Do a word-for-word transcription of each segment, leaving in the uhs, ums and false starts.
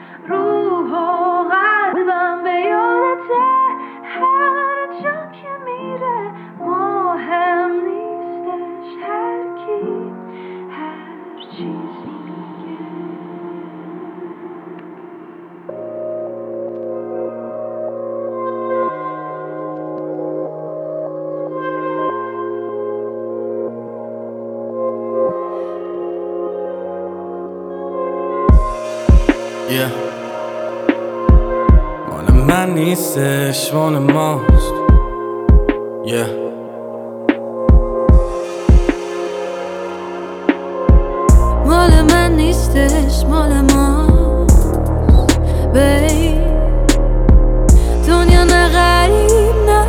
روح و قلبم به یادته. هر جا که میره مهم نیستش هر کی هر چیزی میگه. yeah. مال من نیستش مال ماست yeah. مال من نیستش مال ماست بی دنیا نه غریب نه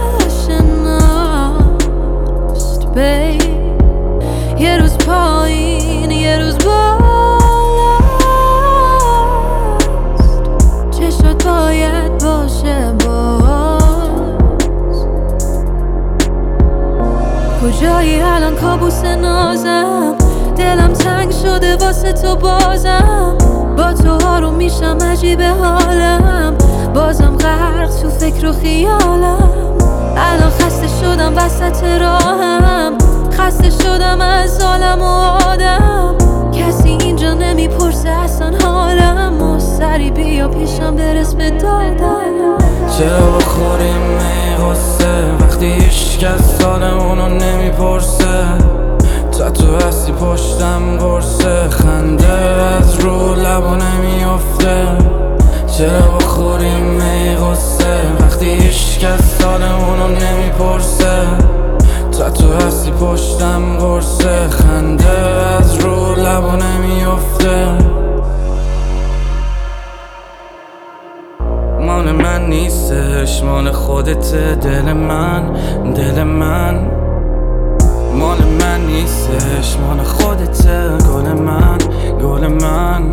شناست بی یه روز پایین یه روز بالاست. چشات باید باشه باز. کجایی الان کابوس نازم؟ دلم تنگ شده واسه تو بازم. با تو آروم میشم عجیبه حالم. بازم غرق تو فکر و خیالم. الان خسته شدم وسط راهم. خسته شدم از عالم و آدم. کسی اینجا نمیپرسه اصلا حالم. و سری بیا پیشم برس به دادم. چرا بخوریم می غصه وقتی هیچکس سال اونو نمیپرسه؟ تا تو هستی پشتم قرصه خنده از رو لبا نمیافته. چرا بخوریم می غصه وقتی هیچکس سال اونو نمیپرسه؟ تا تو هستی پشتم قرصه خنده از رو لبا نمیافته. مال من نیستش مال خودته دل من دل من. مال من نیستش مال خودته گل من گل من.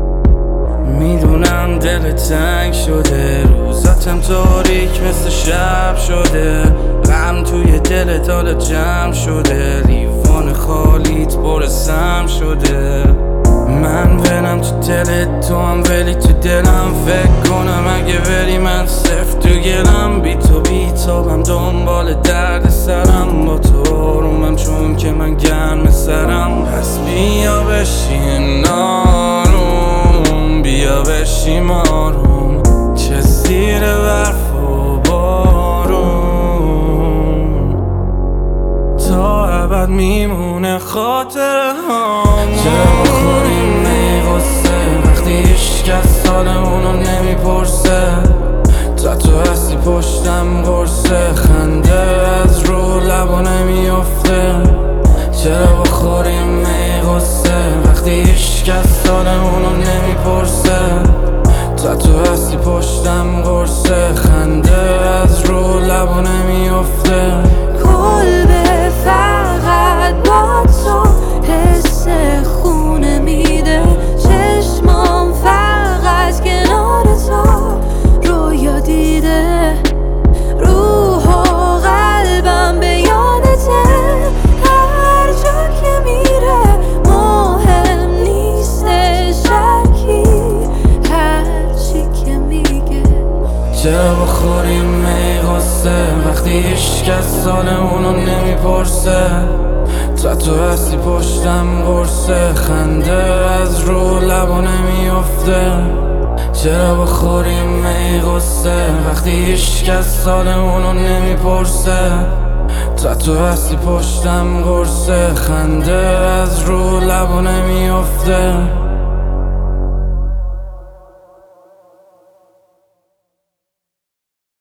میدونم دل تنگ شده روزاتم تاریک مثل شب شده. غم توی دلت حالا جمع شده. لیوان خالیت پر سم شده. من ولم تو دلت تو هم ولی تو دلم. فکر کنم اگه بری من صفر تو گلم. بی تو بی تابم دنبال درد سرم. با تو آرومم چون که من گرم سرم. پس بیا بشین آروم بیا بشیم آروم. چه زیر برف و بارون تا ابد میمونه خاطره هام. چرا بخوریم می غصه وقتی هیچکس سال اونو نمیپرسه؟ تا تو هستی پشتم قرصه خنده از رو لبا نمیافته. چرا بخوریم می غصه وقتی هیچکس سال اونو نمیپرسه؟ تا تو هستی پشتم قرصه خنده از رو لبا نمیافته. کلبه فقط با تو حس خونه میده. چشمام فقط کنار تو رویا دیده. روح و قلبم به یادته. هر جا که میره مهم نیستش هر کی هر چی که میگه. چرا بخوریم می غصه وقتی هیچکس سال اونو نمیپرسه؟ تا تو هستی پشتم قرصه خنده از رو لبا نمیافته. چرا بخوریم می غصه وقتی هیچکس سال اونو نمیپرسه؟ تا تو هستی پشتم قرصه خنده از رو لبا نمیافته.